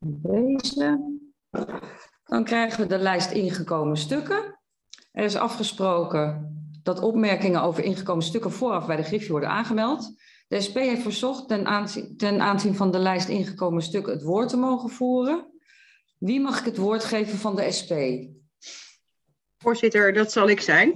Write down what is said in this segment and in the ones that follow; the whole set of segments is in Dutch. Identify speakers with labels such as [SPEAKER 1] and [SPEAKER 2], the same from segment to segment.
[SPEAKER 1] Deze. Dan krijgen we de lijst ingekomen stukken. Er is afgesproken dat opmerkingen over ingekomen stukken vooraf bij de Griffie worden aangemeld. De SP heeft verzocht ten aanzien van de lijst ingekomen stukken het woord te mogen voeren. Wie mag ik het woord geven van de SP?
[SPEAKER 2] Voorzitter, dat zal ik zijn.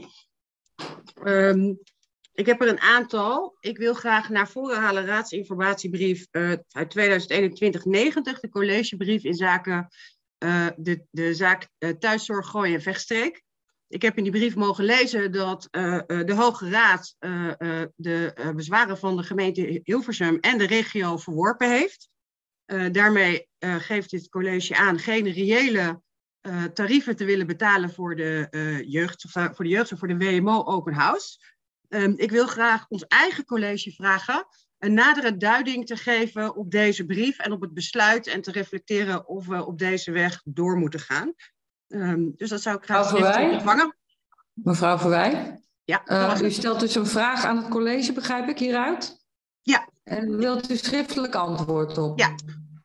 [SPEAKER 2] Ik heb er een aantal. Ik wil graag naar voren halen raadsinformatiebrief uit 2021-90, de collegebrief in zaken de zaak thuiszorg Gooi en Vechtstreek. Ik heb in die brief mogen lezen dat de Hoge Raad de bezwaren van de gemeente Hilversum en de regio verworpen heeft. Daarmee geeft dit college aan geen reële tarieven te willen betalen voor de jeugd en voor de WMO Open House. Ik wil graag ons eigen college vragen een nadere duiding te geven op deze brief en op het besluit en te reflecteren of we op deze weg door moeten gaan. Dus dat zou ik graag schriftelijk ontvangen.
[SPEAKER 1] Mevrouw Verwij?
[SPEAKER 2] Ja.
[SPEAKER 1] U stelt dus een vraag aan het college, begrijp ik hieruit?
[SPEAKER 2] Ja.
[SPEAKER 1] En wilt u schriftelijk antwoord op?
[SPEAKER 2] Ja.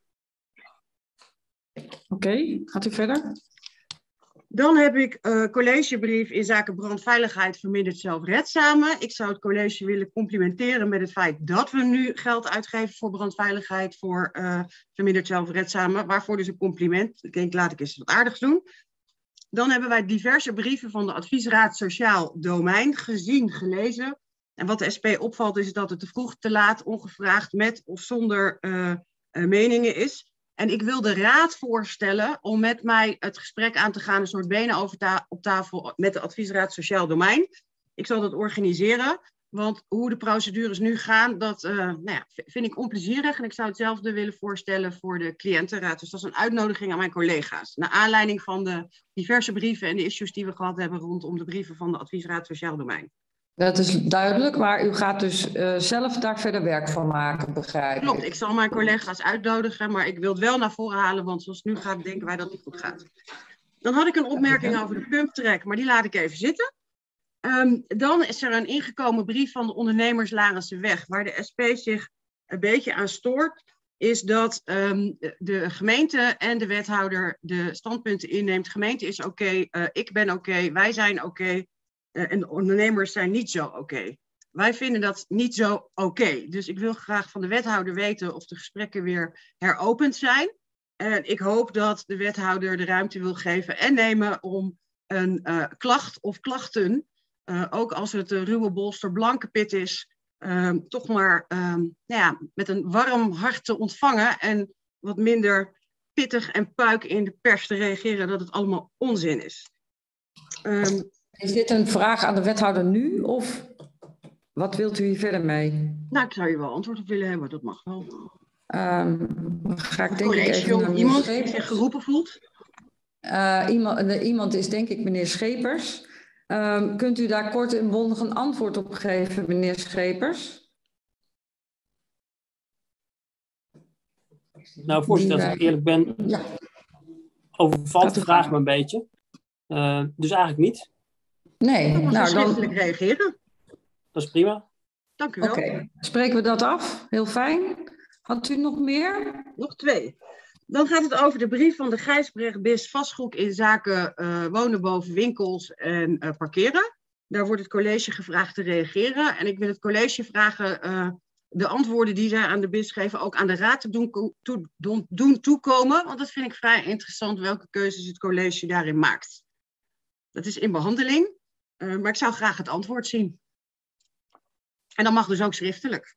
[SPEAKER 1] Oké, gaat u verder?
[SPEAKER 2] Dan heb ik collegebrief in zaken brandveiligheid verminderd zelfredzamen. Ik zou het college willen complimenteren met het feit dat we nu geld uitgeven voor brandveiligheid voor verminderd zelfredzamen. Waarvoor dus een compliment. Ik denk, laat ik eens wat aardigs doen. Dan hebben wij diverse brieven van de Adviesraad Sociaal Domein gezien, gelezen. En wat de SP opvalt is dat het te vroeg, te laat, ongevraagd, met of zonder meningen is. En ik wil de raad voorstellen om met mij het gesprek aan te gaan, een soort benen op tafel met de Adviesraad Sociaal Domein. Ik zal dat organiseren, want hoe de procedures nu gaan, dat vind ik onplezierig. En ik zou hetzelfde willen voorstellen voor de cliëntenraad. Dus dat is een uitnodiging aan mijn collega's. Naar aanleiding van de diverse brieven en de issues die we gehad hebben rondom de brieven van de Adviesraad Sociaal Domein.
[SPEAKER 1] Dat is duidelijk, maar u gaat dus zelf daar verder werk van maken, begrijp ik.
[SPEAKER 2] Klopt, ik zal mijn collega's uitnodigen, maar ik wil het wel naar voren halen, want zoals het nu gaat, denken wij dat het niet goed gaat. Dan had ik een opmerking over de pumptrack, maar die laat ik even zitten. Dan is er een ingekomen brief van de ondernemers Larenseweg, waar de SP zich een beetje aan stoort, is dat de gemeente en de wethouder de standpunten inneemt. Gemeente is oké, ik ben oké, wij zijn oké. En de ondernemers zijn niet zo oké. Wij vinden dat niet zo oké. Dus ik wil graag van de wethouder weten of de gesprekken weer heropend zijn. En ik hoop dat de wethouder de ruimte wil geven en nemen om een klacht of klachten, ook als het een ruwe bolster blanke pit is, toch maar met een warm hart te ontvangen en wat minder pittig en puik in de pers te reageren dat het allemaal onzin is.
[SPEAKER 1] Is dit een vraag aan de wethouder nu of wat wilt u hier verder mee?
[SPEAKER 2] Nou, ik zou hier wel antwoord op willen hebben, dat mag wel.
[SPEAKER 1] Ga ik denk ik even naar
[SPEAKER 2] iemand die zich geroepen voelt?
[SPEAKER 1] Iemand is denk ik meneer Schepers. Kunt u daar kort en bondig een antwoord op geven, meneer Schepers?
[SPEAKER 3] Nou, voorzitter, als ik eerlijk ben, overvalt de vraag me een beetje. Dus eigenlijk niet.
[SPEAKER 1] Nee,
[SPEAKER 2] dan
[SPEAKER 1] nou
[SPEAKER 2] schriftelijk reageren.
[SPEAKER 3] Dat is prima.
[SPEAKER 2] Dank u wel.
[SPEAKER 1] Oké, spreken we dat af? Heel fijn. Had u nog meer?
[SPEAKER 2] Nog 2. Dan gaat het over de brief van de Gijsbrecht-Bis vastgoed in zaken wonen boven winkels en parkeren. Daar wordt het college gevraagd te reageren. En ik wil het college vragen de antwoorden die zij aan de BIS geven ook aan de raad te doen toekomen. Want dat vind ik vrij interessant welke keuzes het college daarin maakt. Dat is in behandeling, maar ik zou graag het antwoord zien. En dat mag dus ook schriftelijk.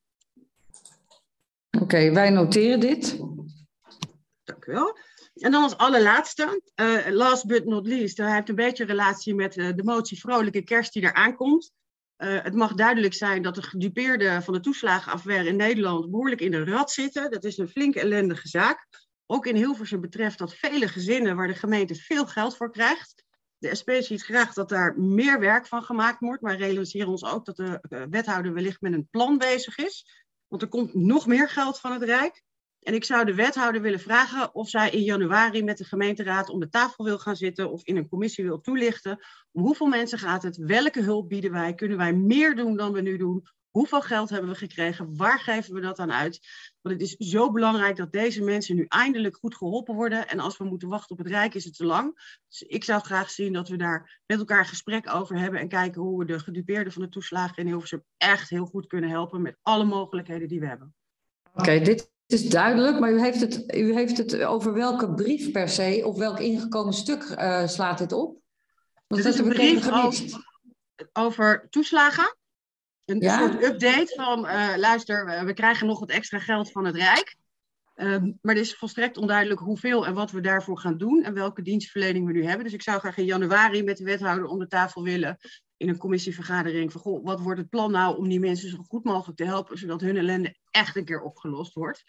[SPEAKER 1] Oké, wij noteren dit.
[SPEAKER 2] Dank u wel. En dan als allerlaatste, last but not least, hij heeft een beetje relatie met de motie Vrolijke Kerst die eraan komt. Het mag duidelijk zijn dat de gedupeerden van de toeslagenaffaire in Nederland behoorlijk in de rat zitten. Dat is een flink ellendige zaak. Ook in Hilversum betreft dat vele gezinnen waar de gemeente veel geld voor krijgt. De SP ziet graag dat daar meer werk van gemaakt wordt, maar realiseren ons ook dat de wethouder wellicht met een plan bezig is. Want er komt nog meer geld van het Rijk. En ik zou de wethouder willen vragen of zij in januari met de gemeenteraad om de tafel wil gaan zitten of in een commissie wil toelichten. Om hoeveel mensen gaat het? Welke hulp bieden wij? Kunnen wij meer doen dan we nu doen? Hoeveel geld hebben we gekregen? Waar geven we dat aan uit? Want het is zo belangrijk dat deze mensen nu eindelijk goed geholpen worden. En als we moeten wachten op het Rijk, is het te lang. Dus ik zou graag zien dat we daar met elkaar een gesprek over hebben. En kijken hoe we de gedupeerden van de toeslagen in Hilversum echt heel goed kunnen helpen. Met alle mogelijkheden die we hebben.
[SPEAKER 1] Oké, dit is duidelijk. Maar u heeft het over welke brief per se of welk ingekomen stuk slaat dit op? Want
[SPEAKER 2] Het is een brief over toeslagen. Een soort update van, luister, we krijgen nog wat extra geld van het Rijk. Maar het is volstrekt onduidelijk hoeveel en wat we daarvoor gaan doen en welke dienstverlening we nu hebben. Dus ik zou graag in januari met de wethouder om de tafel willen in een commissievergadering van, goh, wat wordt het plan nou om die mensen zo goed mogelijk te helpen, zodat hun ellende echt een keer opgelost wordt.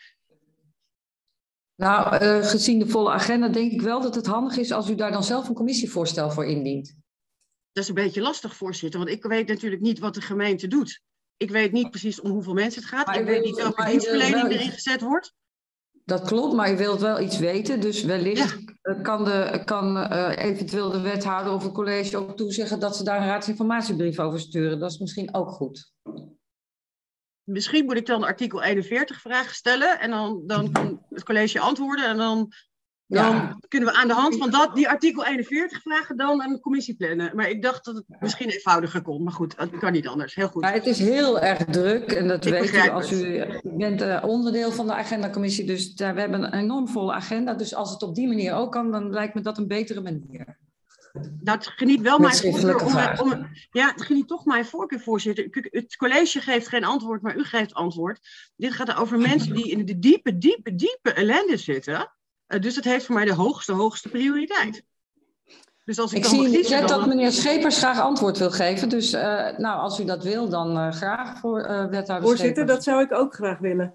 [SPEAKER 1] Nou, gezien de volle agenda denk ik wel dat het handig is als u daar dan zelf een commissievoorstel voor indient.
[SPEAKER 2] Dat is een beetje lastig, voorzitter, want ik weet natuurlijk niet wat de gemeente doet. Ik weet niet precies om hoeveel mensen het gaat. Ik weet niet welke dienstverlening erin gezet wordt. Dat
[SPEAKER 1] klopt, maar u wilt wel iets weten. Dus wellicht kan eventueel de wethouder of het college ook toezeggen dat ze daar een raadsinformatiebrief over sturen. Dat is misschien ook goed.
[SPEAKER 2] Misschien moet ik dan artikel 41 vragen stellen en dan kan het college antwoorden en dan kunnen we aan de hand van die artikel 41 vragen dan een commissie plannen. Maar ik dacht dat het misschien eenvoudiger kon. Maar goed, het kan niet anders. Heel goed.
[SPEAKER 1] Maar het is heel erg druk en dat weet u als u bent onderdeel van de agendacommissie. Dus we hebben een enorm volle agenda. Dus als het op die manier ook kan, dan lijkt me dat een betere manier.
[SPEAKER 2] Nou, het geniet wel mijn voorkeur. Het geniet toch mijn voorkeur, voorzitter. Het college geeft geen antwoord, maar u geeft antwoord. Dit gaat over mensen die in de diepe ellende zitten. Dus dat heeft voor mij de hoogste prioriteit. Dus als ik
[SPEAKER 1] zie net dat meneer Schepers graag antwoord wil geven. Dus als u dat wil, dan graag voor wethouder
[SPEAKER 4] Voorzitter,
[SPEAKER 1] Schepers.
[SPEAKER 4] dat zou ik ook graag willen.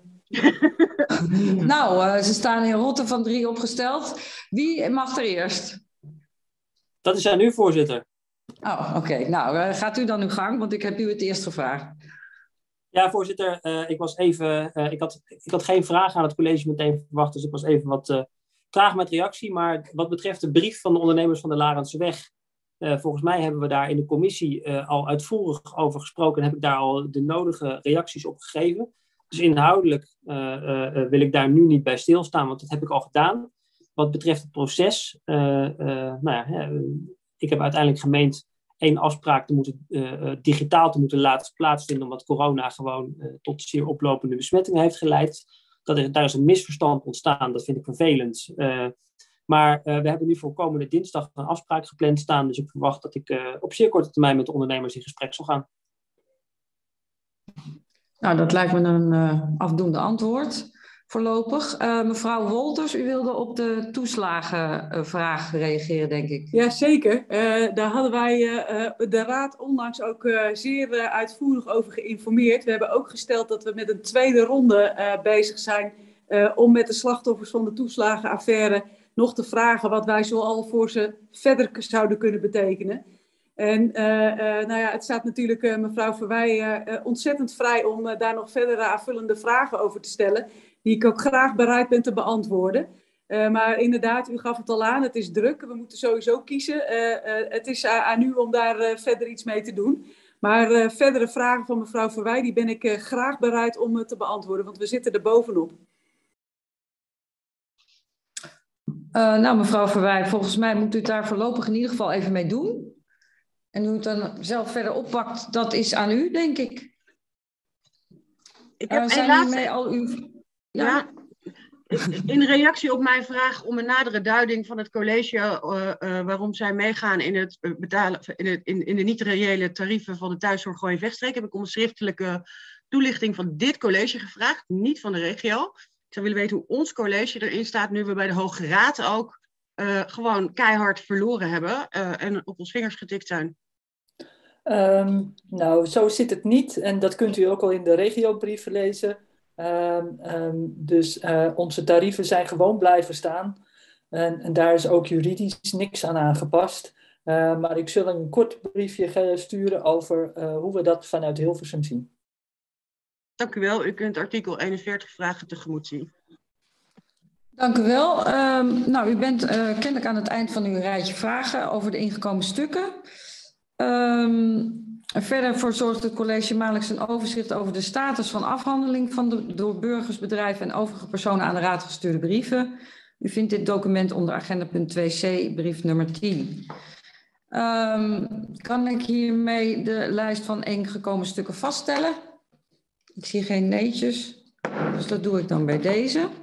[SPEAKER 1] Ze staan in rotten van 3 opgesteld. Wie mag er eerst?
[SPEAKER 3] Dat is aan u, voorzitter.
[SPEAKER 1] Oh, oké. Nou, gaat u dan uw gang, want ik heb u het eerst gevraagd.
[SPEAKER 3] Ja, voorzitter, ik had geen vraag aan het college meteen verwacht, dus ik was even wat traag met reactie. Maar wat betreft de brief van de ondernemers van de Larentseweg, volgens mij hebben we daar in de commissie al uitvoerig over gesproken en heb ik daar al de nodige reacties op gegeven. Dus inhoudelijk wil ik daar nu niet bij stilstaan, want dat heb ik al gedaan. Wat betreft het proces, ik heb uiteindelijk gemeend 1 afspraak digitaal te moeten laten plaatsvinden, omdat corona gewoon tot zeer oplopende besmettingen heeft geleid. Daar is een misverstand ontstaan, dat vind ik vervelend. Maar we hebben nu voor komende dinsdag een afspraak gepland staan, dus ik verwacht dat ik op zeer korte termijn met de ondernemers in gesprek zal gaan.
[SPEAKER 1] Nou, dat lijkt me een afdoende antwoord. Voorlopig. Mevrouw Wolters, u wilde op de toeslagenvraag reageren, denk ik.
[SPEAKER 4] Ja, zeker. Daar hadden wij de Raad onlangs ook zeer uitvoerig over geïnformeerd. We hebben ook gesteld dat we met een tweede ronde bezig zijn om met de slachtoffers van de toeslagenaffaire nog te vragen wat wij zoal voor ze verder zouden kunnen betekenen. En het staat natuurlijk mevrouw Verwij ontzettend vrij om daar nog verdere aanvullende vragen over te stellen, die ik ook graag bereid ben te beantwoorden. Maar inderdaad, u gaf het al aan, het is druk. We moeten sowieso kiezen. Het is aan u om daar verder iets mee te doen. Maar verdere vragen van mevrouw Verwij, die ben ik graag bereid om te beantwoorden, want we zitten er bovenop.
[SPEAKER 1] Mevrouw Verwij, volgens mij moet u het daar voorlopig in ieder geval even mee doen. En hoe u het dan zelf verder oppakt, dat is aan u, denk ik.
[SPEAKER 2] Ik heb
[SPEAKER 1] zijn hiermee al uw...
[SPEAKER 2] Ja, in reactie op mijn vraag om een nadere duiding van het college waarom zij meegaan in het betalen in de niet-reële tarieven van de thuiszorg Gooi-Vechtstreek, heb ik om een schriftelijke toelichting van dit college gevraagd, niet van de regio. Ik zou willen weten hoe ons college erin staat, nu we bij de Hoge Raad ook gewoon keihard verloren hebben en op ons vingers getikt zijn.
[SPEAKER 5] Zo zit het niet. En dat kunt u ook al in de regiobrieven lezen. Dus onze tarieven zijn gewoon blijven staan. En daar is ook juridisch niks aan aangepast. Maar ik zal een kort briefje sturen over hoe we dat vanuit Hilversum zien.
[SPEAKER 2] Dank u wel. U kunt artikel 41 vragen tegemoet zien.
[SPEAKER 1] Dank u wel. U bent kennelijk aan het eind van uw rijtje vragen over de ingekomen stukken. En verder verzorgt het college maandelijks een overzicht over de status van afhandeling van de door burgers, bedrijven en overige personen aan de raad gestuurde brieven. U vindt dit document onder agenda punt 2c, brief nummer 10. Kan ik hiermee de lijst van ingekomen stukken vaststellen? Ik zie geen neetjes, dus dat doe ik dan bij deze.